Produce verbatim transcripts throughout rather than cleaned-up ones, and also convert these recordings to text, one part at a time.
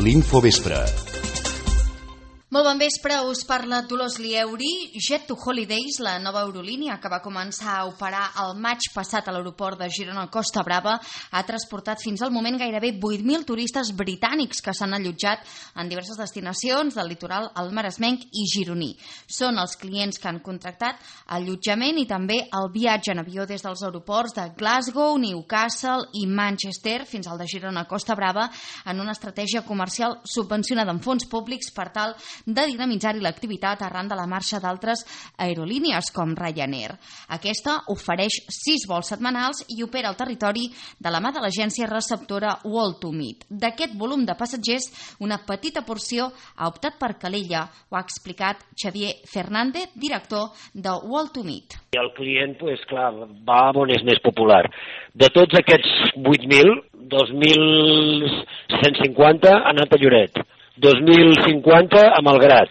L'Infovespre. Molt bon vespre, us parla Dolors Lieuri. Jet to Holidays, la nova aerolínia que va començar a operar el maig passat a l'aeroport de Girona Costa Brava, ha transportat fins al moment gairebé vuit mil turistes britànics que s'han allotjat en diverses destinacions del litoral al Maresmenc i gironí. Són els clients que han contractat allotjament i també el viatge en avió des dels aeroports de Glasgow, Newcastle i Manchester fins al de Girona Costa Brava en una estratègia comercial subvencionada amb fons públics per tal de dinamitzar-hi l'activitat arran de la marxa d'altres aerolínies com Ryanair. Aquesta ofereix sis vols setmanals i opera al territori de la mà de l'agència receptora World to Meet. D'aquest volum de passatgers, una petita porció ha optat per Calella. Ho ha explicat Xavier Fernández, director de World to Meet. El client, pues, clar, va on és més popular. De tots aquests vuit mil, dos mil cent cinquanta han anat a Lloret, dos mil cinquanta a Malgrat,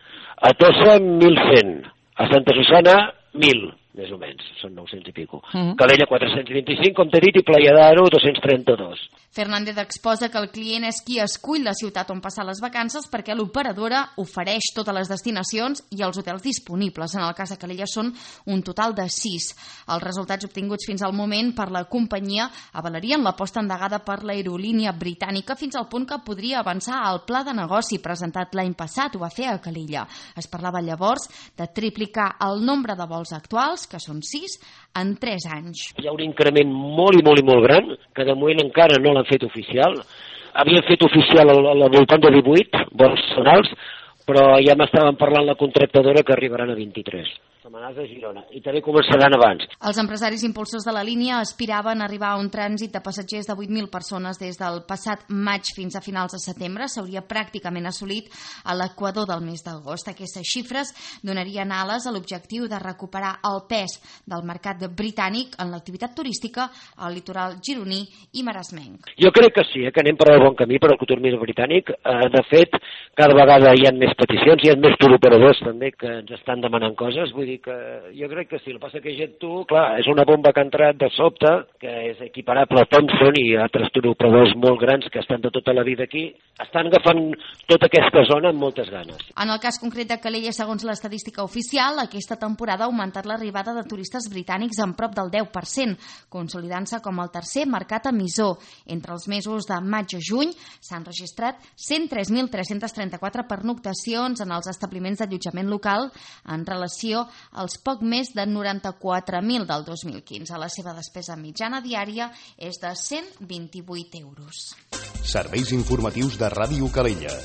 a Tossa mil cent, a Santa Susana mil, més o menys, són nou-cents i pico. Uh-huh. Calella quatre-cents vint-i-cinc, com t'he dit, i Playa d'Aro dos-cents trenta-dos. Fernández exposa que el client és qui escull la ciutat on passar les vacances perquè l'operadora ofereix totes les destinacions i els hotels disponibles. En el cas de Calella són un total de sis. Els resultats obtinguts fins al moment per la companyia avalarien l'aposta endegada per l'aerolínia britànica fins al punt que podria avançar al pla de negoci presentat l'any passat. Ho va fer a Calella. Es parlava llavors de triplicar el nombre de vols actuals, que són sis, en tres anys. Hi ha un increment molt i molt i molt gran, que de moment encara no l'han fet oficial. Havien fet oficial al, al voltant de divuit vols setmanals, però ja m'estaven parlant la contractadora que arribaran a vint-i-tres setmanals a Girona, i també començaran abans. Els empresaris impulsors de la línia aspiraven a arribar a un trànsit de passatgers de vuit mil persones des del passat maig fins a finals de setembre. S'hauria pràcticament assolit a l'equador del mes d'agost. Aquestes xifres donarien ales a l'objectiu de recuperar el pes del mercat britànic en l'activitat turística al litoral gironí i maresmenc. Jo crec que sí, eh, que anem per el bon camí per al turisme britànic. Eh, de fet, cada vegada hi ha més peticions, hi ha més turoperadors també que ens estan demanant coses, vull dir que jo crec que sí. El que passa que Jet to, clar, és una bomba que ha entrat de sobte, que és equiparable a Thomson i altres turoperadors molt grans que estan de tota la vida aquí, estan agafant tota aquesta zona amb moltes ganes. En el cas concret de Calella, segons l'estadística oficial, aquesta temporada ha augmentat l'arribada de turistes britànics en prop del deu per cent, consolidant-se com el tercer mercat emissor. Entre els mesos de maig a juny s'han registrat cent tres mil tres-cents trenta-quatre pernoctacions en els establiments d'allotjament local en relació als poc més de noranta-quatre mil del dos mil quinze. La seva despesa mitjana diària és de cent vint-i-vuit euros. Serveis informatius de Ràdio Calella.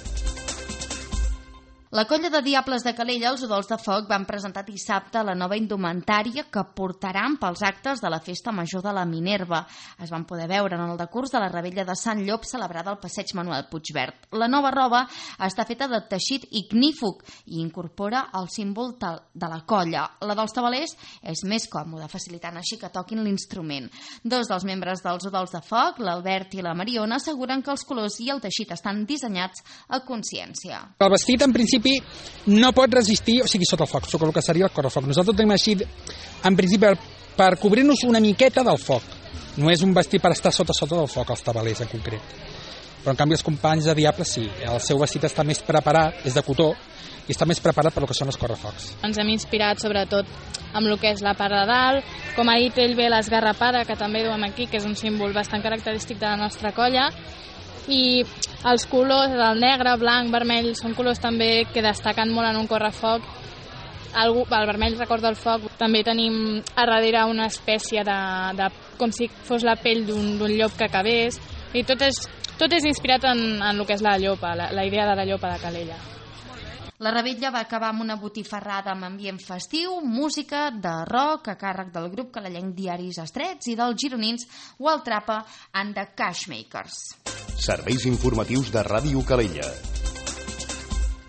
La colla de Diables de Calella, els Udols de Foc, van presentar dissabte la nova indumentària que portaran pels actes de la Festa Major de la Minerva. Es van poder veure en el decurs de la Revetlla de Sant Llop celebrada al Passeig Manuel Puigverd. La nova roba està feta de teixit ignífug i incorpora el símbol de la colla. La dels tabalers és més còmoda, facilitant així que toquin l'instrument. Dos dels membres dels Udols de Foc, l'Albert i la Mariona, asseguren que els colors i el teixit estan dissenyats a consciència. El vestit, en principi, no pot resistir, o sigui, sota el foc, sota el que seria el correfoc. Nosaltres tenim així, en principi, per cobrir-nos una miqueta del foc. No és un vestit per estar sota sota del foc, els tabalers en concret. Però en canvi els companys de Diable sí, el seu vestit està més preparat, és de cotó, i està més preparat per lo que són els correfocs. Ens hem inspirat sobretot amb el que és la part de dalt, com ha dit ell bé l'esgarrapada, que també duem aquí, que és un símbol bastant característic de la nostra colla, i els colors, el negre, blanc, vermell, són colors també que destaquen molt en un correfoc. El, el vermell recorda el foc. També tenim a darrere una espècie de, de com si fos la pell d'un llop que acabés, i tot és, tot és inspirat en, en el que és la llopa, la, la idea de la llopa de Calella. La revetlla va acabar amb una botifarrada amb ambient festiu, música de rock a càrrec del grup calellenc Diaris Estrets i dels gironins Waltrapa and the Cashmakers. Serveis informatius de Ràdio Calella.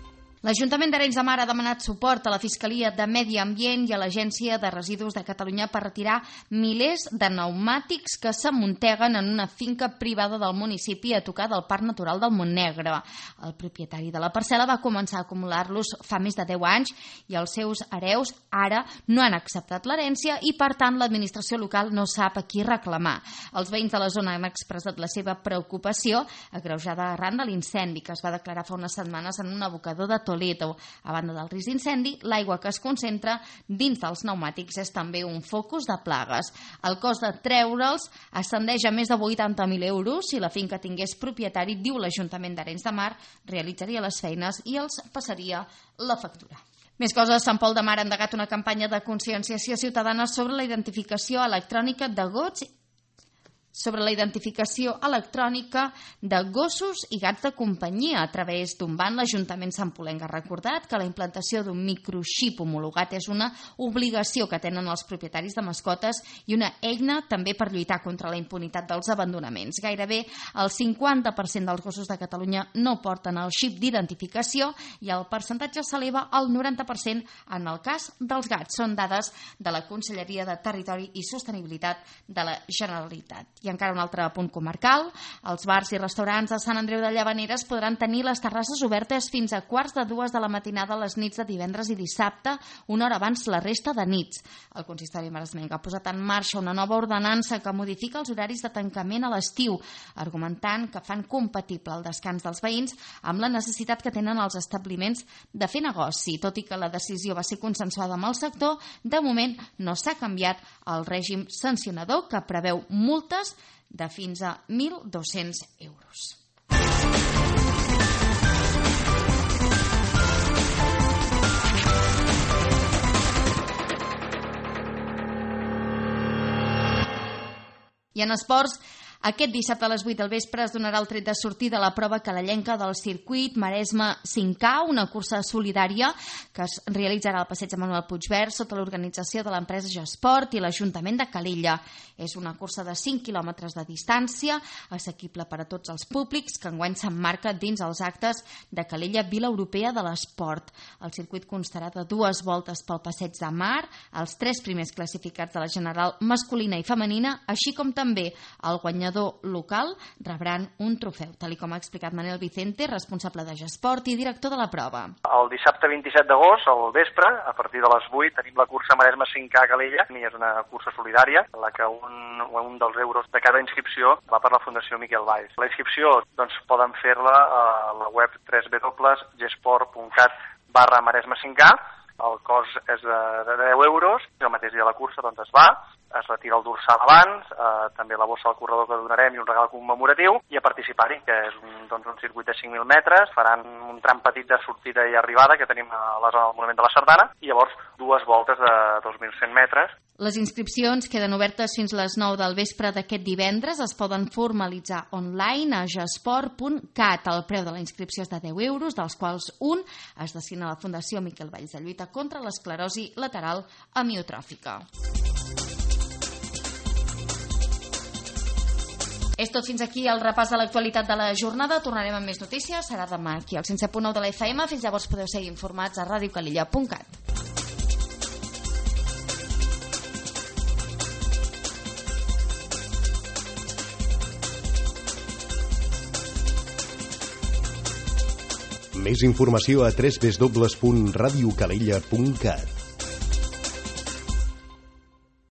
L'Ajuntament d'Arenys de Mar ha demanat suport a la Fiscalia de Medi Ambient i a l'Agència de Residus de Catalunya per retirar milers de pneumàtics que s'amunteguen en una finca privada del municipi a tocar del Parc Natural del Montnegre. El propietari de la parcel·la va començar a acumular-los fa més de deu anys i els seus hereus ara no han acceptat l'herència i, per tant, l'administració local no sap a qui reclamar. Els veïns de la zona han expressat la seva preocupació, agreujada arran de l'incendi que es va declarar fa unes setmanes en un abocador de Toledo. A banda del risc d'incendi, l'aigua que es concentra dins dels pneumàtics és també un focus de plagues. El cost de treure'ls ascendeix a més de vuitanta mil euros. Si la finca tingués propietari, diu l'Ajuntament d'Arenys de Mar, realitzaria les feines i els passaria la factura. Més coses, Sant Pol de Mar ha endegat una campanya de conscienciació ciutadana sobre la identificació electrònica de gots sobre la identificació electrònica de gossos i gats de companyia. A través d'un ban, l'Ajuntament santpolenc ha recordat que la implantació d'un microxip homologat és una obligació que tenen els propietaris de mascotes i una eina també per lluitar contra la impunitat dels abandonaments. Gairebé el cinquanta per cent dels gossos de Catalunya no porten el xip d'identificació i el percentatge s'eleva al noranta per cent en el cas dels gats. Són dades de la Conselleria de Territori i Sostenibilitat de la Generalitat. I encara un altre punt comarcal. Els bars i restaurants de Sant Andreu de Llavaneres podran tenir les terrasses obertes fins a quarts de dues de la matinada les nits de divendres i dissabte, una hora abans la resta de nits. El consistori maresmenc ha posat en marxa una nova ordenança que modifica els horaris de tancament a l'estiu, argumentant que fan compatible el descans dels veïns amb la necessitat que tenen els establiments de fer negoci. Tot i que la decisió va ser consensuada amb el sector, de moment no s'ha canviat el règim sancionador que preveu multes de fins a mil dos-cents euros. I en esports, aquest dissabte a les vuit del vespre es donarà el tret de sortida a la prova calellenca del circuit Maresme cinc K, una cursa solidària que es realitzarà al passeig de Manuel Puigverd sota l'organització de l'empresa Gesport i l'Ajuntament de Calella. És una cursa de cinc quilòmetres de distància, assequible per a tots els públics, que enguany s'emmarca dins els actes de Calella Vila Europea de l'Esport. El circuit constarà de dues voltes pel passeig de Mar, els tres primers classificats de la general masculina i femenina, així com també el guanyador local rebran un trofeu, tal com ha explicat Manel Vicente, responsable de Gesport i director de la prova. El dissabte vint-i-set d'agost, al vespre, a partir de les vuit, tenim la cursa Maresme cinc K a Calella, i és una cursa solidària, en la que un, un dels euros de cada inscripció va per la Fundació Miquel Valls. La inscripció doncs, poden fer-la a la web w w w punt gesport punt cat barra Maresme cinc K. El cost és de, de deu euros, i el mateix dia de la cursa doncs, es va, es retira el dorsal abans, eh, també la bossa del corredor que donarem i un regal commemoratiu, i a participar-hi, que és un, doncs, un circuit de cinc mil metres, faran un tram petit de sortida i arribada que tenim a la zona del Monument de la Sardana, i llavors dues voltes de dos mil cent metres. Les inscripcions queden obertes fins a les nou del vespre d'aquest divendres. Es poden formalitzar online a gesport punt cat. El preu de la inscripció és de deu euros, dels quals un es destina a la Fundació Miquel Valls de lluita contra l'esclerosi lateral amiotròfica. És tot fins aquí el repàs de l'actualitat de la jornada. Tornarem amb més notícies. Serà demà aquí al cent set punt nou de la F M. Fins llavors podeu seguir informats a ràdio calella punt cat. Més informació a w w w punt radiocalella punt cat.